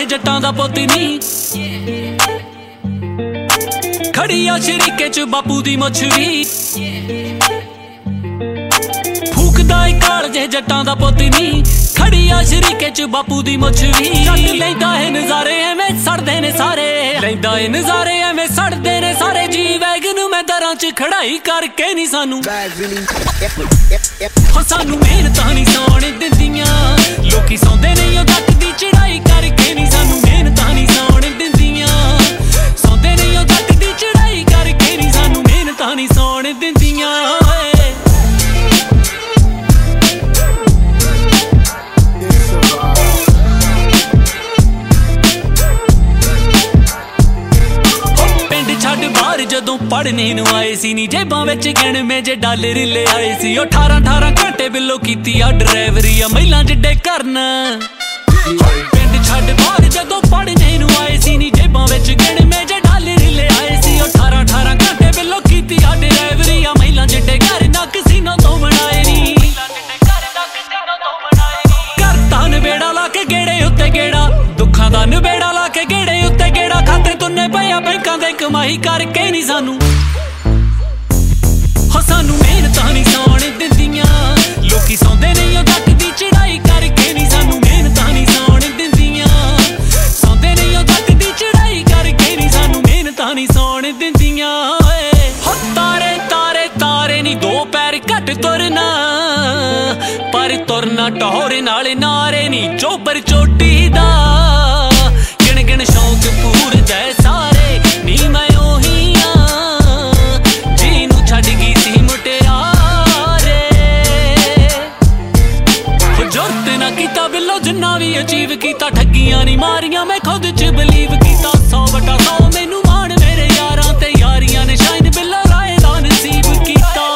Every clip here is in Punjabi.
ਜੇ ਜੱਟਾਂ ਦਾ ਪੁੱਤ ਨੀ ਖੜੀ ਆ ਸ਼ਰੀਕੇ ਚ ਬਾਪੂ ਦੀ ਮੁੱਛ ਵੀ ਫੂਕਦਾ ਏ ਕਾਲ ਜੇ ਜੱਟਾਂ ਦਾ ਪੁੱਤ ਨੀ ਖੜੀ ਆ ਸ਼ਰੀਕੇ ਚ ਬਾਪੂ ਦੀ ਮੁੱਛ ਵੀ ਜੱਟ ਲੈਂਦਾ ਏ ਨਜ਼ਾਰੇ ਐਵੇਂ ਸੜਦੇ ਨੇ ਸਾਰੇ ਲੈਂਦਾ ਏ ਨਜ਼ਾਰੇ ਐਵੇਂ ਸੜਦੇ ਨੇ ਸਾਰੇ ਜੀ ਵੈਗਨ ਮੈਂ ਦਰਾਂ ਚ ਖੜਾਈ ਕਰਕੇ ਨੀ ਸਾਨੂੰ ਹੋ ਸਾਨੂੰ ਮਿਹਨਤਾਂ ਨੀ ਸੌਣ ਦਿੰਦੀਆਂ ਲੋਕੀ ਸੌਂਦੇ ਨਹੀਂ ਉਹ ਜੱਟ ਦੀ ਚੜਾਈ ਕਰਕੇ ਨੀ ਸਾਨੂੰ ਮਿਹਨਤਾਂ ਨੀ ਸੌਣ ਦਿੰਦੀਆਂ ਸੌਂਦੇ ਨਹੀਂ ਉਹ ਜੱਟ ਦੀ ਚੜਾਈ ਕਰਕੇ ਨੀ ਸਾਨੂੰ ਮਿਹਨਤਾਂ ਨੀ ਸੌਣ ਦਿੰਦੀਆਂ ਜਦੋਂ ਪੜ੍ਹਨੇ ਨੂੰ ਆਏ ਸੀ ਨੀ ਜੇਬਾਂ ਵਿੱਚ ਗਿਣਵੇਂ ਜੇ ਡਾਲਰ ਲੈ ਆਏ ਸੀ ਉਹ 18 ਘੰਟੇ ਬਿੱਲੋ ਕੀਤੀ ਆ ਡਰਾਈਵਰੀ ਆ ਮਹਿਲਾਂ ਜਿੱਡੇ ਕਰਨ ਪਿੰਡ ਛੱਡ ਬਾਹਰ ਜਦੋਂ ਪੜ੍ਹਨੇ ਨੂੰ ਆਏ ਸੀ ਨੀ ਜੇਬਾਂ ਵਿੱਚ ਗਿਣਵੇਂ ਜੇ ਡਾਲਰ ਲੈ ਆਏ ਸੀ ਉਹ 18 ਘੰਟੇ ਬਿੱਲੋ ਕੀਤੀ ਆ ਡਰਾਈਵਰੀ ਆ ਮਹਿਲਾਂ ਜਿੱਡੇ ਘਰ ਨਾ ਕਿਸੇ ਨੂੰ ਤੋਂ ਬਣਾਏ ਨੀ ਕਰਤਾ ਨਵੇੜਾ ਲਾ ਕੇ ਗੇੜੇ ਉੱਤੇ ਗੇੜਾ ਦੁੱਖਾਂ ਦਾ ਨਵੇੜਾ ਲਾ ਕੇ ਗੇੜੇ ਉੱਤੇ ਗੇੜਾ ਖਾਤੇ ਤੁੰਨੇ ਪਿਆ ਬੈਂਕਾਂ ਦੇ ਕਮਾਈ ਕਰਕੇ ਨੀ ਸਾਨੂੰ ਹੋ ਸਾਨੂੰ ਮਿਹਨਤਾਂ ਨੀ ਸੌਣ ਦਿੰਦੀਆਂ ਲੋਕੀ ਸੌਂਦੇ ਨਹੀਂ ਉਹ ਜੱਟ ਦੀ ਚੜਾਈ ਕਰਕੇ ਨੀ ਸਾਨੂੰ ਮਿਹਨਤਾਂ ਨੀ ਸੌਣ ਦਿੰਦੀਆਂ ਸੌਂਦੇ ਨਹੀਂ ਉਹ ਜੱਟ ਦੀ ਚੜਾਈ ਕਰਕੇ ਨੀ ਸਾਨੂੰ ਮਿਹਨਤਾਂ ਨੀ ਸੌਣ ਦਿੰਦੀਆਂ ਹੋ ਤਾਰੇ ਤਾਰੇ ਤਾਰੇ ਨੀ ਦੋ ਪੈਰ ਘੱਟ ਤੁਰਨਾ ਪਰ ਤੁਰਨਾ ਟੋਰੇ ਨਾਲ ਨਾਰੇ ਨੀ ਚੋਬਰ ਚੋਟੀ ਦਾ ਗਿਣ ਗਿਣ ਸ਼ੌਕ ਪੂਰਦਾ ਸਾਰੇ ਨੀ ਮੈਂ ਉਹੀ ਆ ਜਿਹਨੂੰ ਛੱਡ ਗਈ ਸੀ ਮੁਟਿਆਰੇ ਜੁਰਤ ਨਾ ਕੀਤਾ ਬਿੱਲੋ ਜਿੰਨਾ ਵੀ ਅਚੀਵ ਕੀਤਾ ਠੱਗੀਆਂ ਨੀ ਮਾਰੀਆਂ ਮੈਂ ਖੁਦ ਚ ਬਲੀਵ ਕੀਤਾ 100/100 ਮੈਨੂੰ ਮਾਣ ਮੇਰੇ ਯਾਰਾਂ ਤੇ ਯਾਰੀਆਂ ਨੇ ਸ਼ਾਇਦ ਬਿੱਲੋ ਰਾਏ ਦਾ ਨਸੀਬ ਕੀਤਾ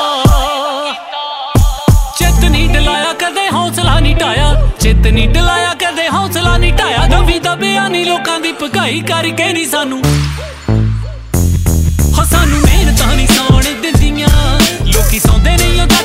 ਚਿੱਤ ਨੀ ਡਲਾਇਆ ਕਦੇ ਹੌਸਲਾ ਨੀ ਢਾਇਆ ਚਿੱਤ ਨੀ ਡਲਾਇਆ ਕਦੇ ਹੌਸਲਾ ਨੀ ਢਾਇਆ ਦਬੀ ਦਬਿਆ ਨੀ ਲੋਕਾਂ ਦੀ ਭਕਾਈ ਕਰਕੇ ਨੀ ਸਾਨੂੰ ਹੋ ਸਾਨੂੰ ਮਿਹਨਤਾਂ ਨੀ ਸੌਣ ਦਿੰਦੀਆਂ ਲੋਕੀ ਸੌਂਦੇ ਨਹੀਂ ਉਹ